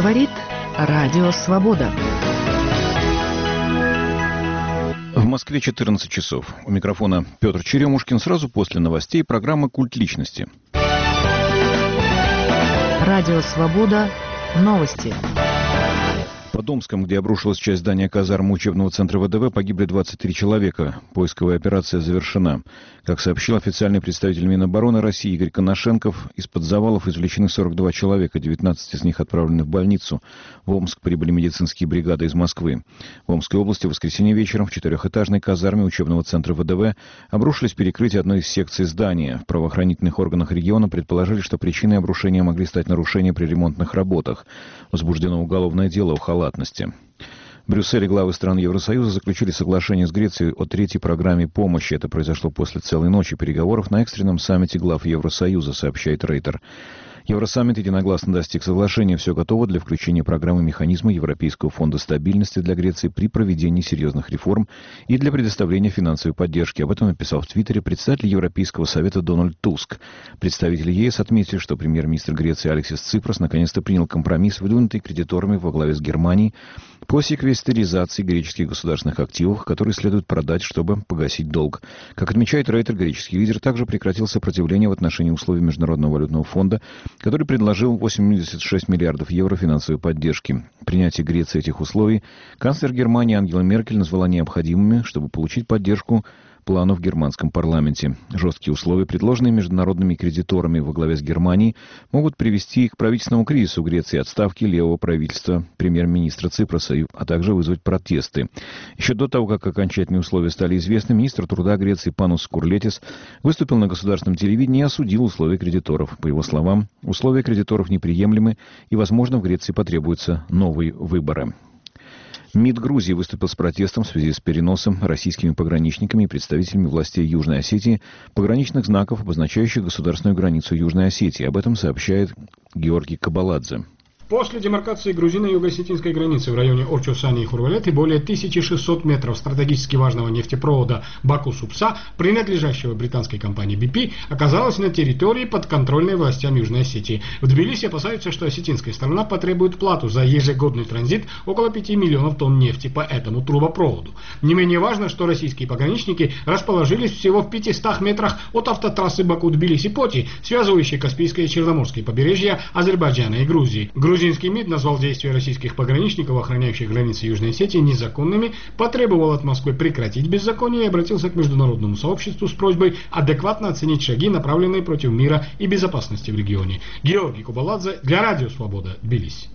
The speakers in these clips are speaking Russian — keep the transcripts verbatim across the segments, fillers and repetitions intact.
Говорит Радио Свобода. В Москве четырнадцать часов. У микрофона Петр Черемушкин. Сразу после новостей программа «Культ личности». Радио Свобода. Новости. Под Омском, где обрушилась часть здания казармы учебного центра ВДВ, погибли двадцать три человека. Поисковая операция завершена. Как сообщил официальный представитель Минобороны России Игорь Коношенков, из-под завалов извлечены сорок два человека, девятнадцать из них отправлены в больницу. В Омск прибыли медицинские бригады из Москвы. В Омской области в воскресенье вечером в четырехэтажной казарме учебного центра ВДВ обрушились перекрытия одной из секций здания. В правоохранительных органах региона предположили, что причиной обрушения могли стать нарушения при ремонтных работах. Возбуждено уголовное дело о халатности. В Брюсселе главы стран Евросоюза заключили соглашение с Грецией о третьей программе помощи. Это произошло после целой ночи переговоров на экстренном саммите глав Евросоюза, сообщает Рейтер. Евросаммит единогласно достиг соглашения. Все готово для включения программы механизма Европейского фонда стабильности для Греции при проведении серьезных реформ и для предоставления финансовой поддержки. Об этом написал в Твиттере председатель Европейского совета Дональд Туск. Представители ЕС отметили, что премьер-министр Греции Алексис Ципрас наконец-то принял компромисс, выдвинутый кредиторами во главе с Германией, по секвестеризации греческих государственных активов, которые следует продать, чтобы погасить долг. Как отмечает Рейтер, греческий лидер также прекратил сопротивление в отношении условий Международного валютного фонда, который предложил восемьдесят шесть миллиардов евро финансовой поддержки. Принятие Греции этих условий канцлер Германии Ангела Меркель назвала необходимыми, чтобы получить поддержку плану в германском парламенте. Жесткие условия, предложенные международными кредиторами во главе с Германией, могут привести к правительственному кризису Греции, отставке левого правительства премьер-министра Ципроса, а также вызвать протесты. Еще до того, как окончательные условия стали известны, министр труда Греции Панус Курлетис выступил на государственном телевидении и осудил условия кредиторов. По его словам, условия кредиторов неприемлемы и, возможно, в Греции потребуются новые выборы. МИД Грузии выступил с протестом в связи с переносом российскими пограничниками и представителями властей Южной Осетии пограничных знаков, обозначающих государственную границу Южной Осетии. Об этом сообщает Георгий Кабаладзе. После демаркации грузино-юго-осетинской границы в районе Орчусани и Хурвалеты более тысячи шестисот метров стратегически важного нефтепровода Баку-Супса, принадлежащего британской компании би пи, оказалось на территории, подконтрольной властям Южной Осетии. В Тбилиси опасаются, что осетинская сторона потребует плату за ежегодный транзит около пяти миллионов тонн нефти по этому трубопроводу. Не менее важно, что российские пограничники расположились всего в пятистах метрах от автотрассы Баку-Тбилиси-Поти, связывающей Каспийское и Черноморское побережья Азербайджана и Грузии. Грузинский МИД назвал действия российских пограничников, охраняющих границы Южной Осетии, незаконными, потребовал от Москвы прекратить беззаконие и обратился к международному сообществу с просьбой адекватно оценить шаги, направленные против мира и безопасности в регионе. Георгий Кабаладзе для Радио Свобода, Тбилиси.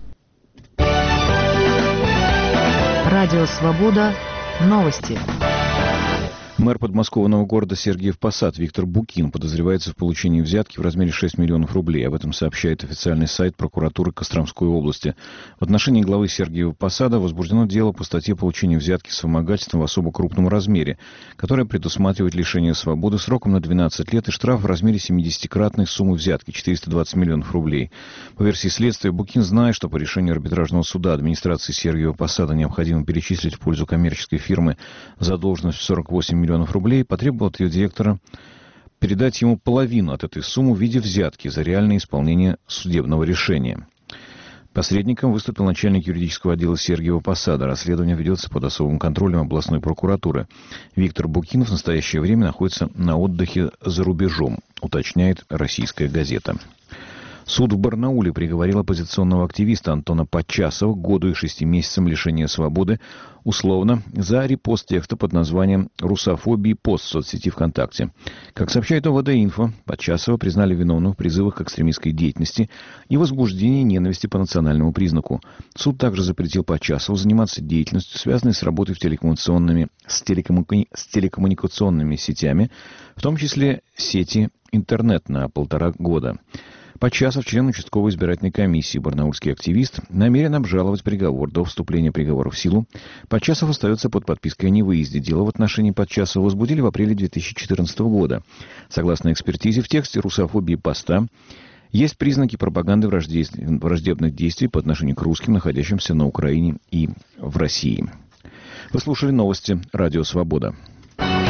Радио Свобода. Новости. Мэр подмосковного города Сергиев Посад Виктор Букин подозревается в получении взятки в размере шести миллионов рублей. Об этом сообщает официальный сайт прокуратуры Костромской области. В отношении главы Сергиева Посада возбуждено дело по статье получения взятки с вымогательством в особо крупном размере, которое предусматривает лишение свободы сроком на двенадцать лет и штраф в размере семидесятикратной суммы взятки – четыреста двадцать миллионов рублей. По версии следствия, Букин, зная, что по решению арбитражного суда администрации Сергиева Посада необходимо перечислить в пользу коммерческой фирмы задолженность в сорок восемь миллионов рублей, потребовал от ее директора передать ему половину от этой суммы в виде взятки за реальное исполнение судебного решения. Посредником выступил начальник юридического отдела Сергиева Посада. Расследование ведется под особым контролем областной прокуратуры. Виктор Букин в настоящее время находится на отдыхе за рубежом, уточняет «Российская газета». Суд в Барнауле приговорил оппозиционного активиста Антона Подчасова к году и шести месяцам лишения свободы условно за репост текста под названием «Русофобии пост» в соцсети ВКонтакте. Как сообщает О В Д-Инфо, Подчасова признали виновным в призывах к экстремистской деятельности и возбуждении ненависти по национальному признаку. Суд также запретил Подчасову заниматься деятельностью, связанной с работой в телекоммуникационными, с, телекоммуни... с телекоммуникационными сетями, в том числе сети интернет, на полтора года. Подчасов, член участковой избирательной комиссии, барнаульский активист, намерен обжаловать приговор до вступления приговора в силу. Подчасов остается под подпиской о невыезде. Дело в отношении Подчасова возбудили в апреле две тысячи четырнадцатого года. Согласно экспертизе, в тексте русофобии поста есть признаки пропаганды враждебных действий по отношению к русским, находящимся на Украине и в России. Вы слушали новости «Радио Свобода».